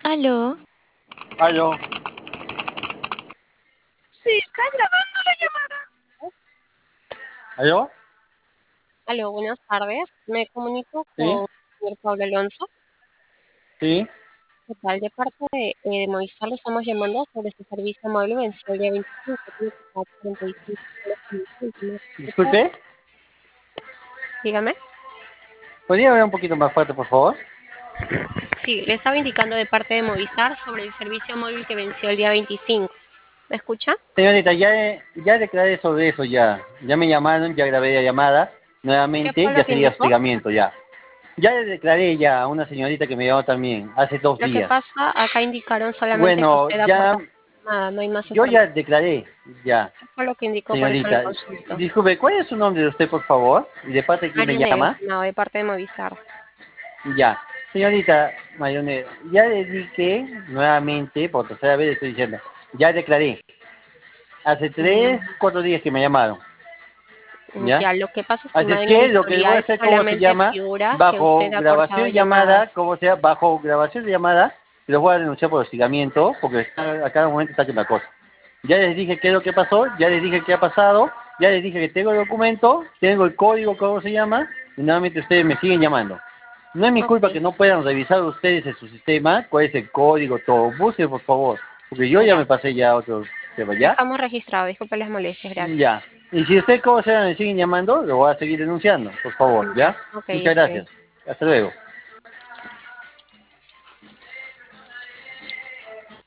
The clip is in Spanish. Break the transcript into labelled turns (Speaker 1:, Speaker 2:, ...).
Speaker 1: Aló.
Speaker 2: Aló.
Speaker 1: Sí, está grabando la llamada.
Speaker 2: ¿Aló?
Speaker 3: Aló, buenas tardes. Me comunico
Speaker 2: Sí,
Speaker 3: con el señor Pablo Alonso.
Speaker 2: sí.
Speaker 3: ¿Qué tal? De parte de Movistar le estamos llamando sobre su servicio móvil venció el día 25. Tiene que pagar 45 dólares.
Speaker 2: Disculpe.
Speaker 3: Dígame.
Speaker 2: ¿Podría hablar un poquito más fuerte, por favor?
Speaker 3: Sí, le estaba indicando de parte de Movistar sobre el servicio móvil que venció el día 25. ¿Me escucha?
Speaker 2: Señorita, ya declaré sobre eso ya. Ya me llamaron, ya grabé la llamada.
Speaker 3: ¿Qué
Speaker 2: Nuevamente,
Speaker 3: fue lo
Speaker 2: ya
Speaker 3: que
Speaker 2: sería
Speaker 3: indicó?
Speaker 2: hostigamiento ya. Ya le declaré ya a una señorita que me llamó también hace dos
Speaker 3: Lo que
Speaker 2: días.
Speaker 3: pasa, acá indicaron solamente que
Speaker 2: Bueno,
Speaker 3: usted
Speaker 2: ya,
Speaker 3: aportó nada, no hay más
Speaker 2: yo ya
Speaker 3: información.
Speaker 2: declaré ya,
Speaker 3: ¿Qué fue lo que indicó? Por eso le
Speaker 2: señorita.
Speaker 3: consulto.
Speaker 2: Disculpe, ¿cuál es su nombre de usted, por favor? ¿Y de parte de quién me
Speaker 3: Marioneo,
Speaker 2: llama?
Speaker 3: estimado, de parte de Movistar.
Speaker 2: Ya. Señorita Mayonero, ya le dije nuevamente, por tercera vez le estoy diciendo, ya declaré. Hace
Speaker 3: Mm.
Speaker 2: 3, 4 días que me llamaron, ¿ya?
Speaker 3: Ya, lo que pasa,
Speaker 2: Así es
Speaker 3: estimado, en el
Speaker 2: que lo que le voy a
Speaker 3: historial
Speaker 2: hacer, ¿cómo se
Speaker 3: solamente
Speaker 2: llama?
Speaker 3: figura que
Speaker 2: Bajo
Speaker 3: usted ha
Speaker 2: grabación
Speaker 3: cortado
Speaker 2: de
Speaker 3: llamadas.
Speaker 2: llamada, ¿cómo sea? Bajo grabación de llamada, los voy a denunciar por hostigamiento, porque a cada momento está que me acosa. Ya les dije qué es lo que pasó, ya les dije qué ha pasado, ya les dije que tengo el documento, tengo el código, ¿cómo se llama? Y nuevamente ustedes me siguen llamando. No es mi culpa que
Speaker 3: Ok,
Speaker 2: no puedan revisar ustedes en su sistema cuál es el código, todo. Busquen, por favor, porque yo ya
Speaker 3: ya.
Speaker 2: me pasé ya a otro tema, ¿ya?
Speaker 3: Dejamos registrado, disculpe las molestias, gracias.
Speaker 2: Ya. Y si usted, como sea, me siguen llamando, lo voy a seguir denunciando, por favor,
Speaker 3: Ya,
Speaker 2: ¿ya?
Speaker 3: ok,
Speaker 2: Muchas
Speaker 3: está bien.
Speaker 2: gracias. Hasta luego.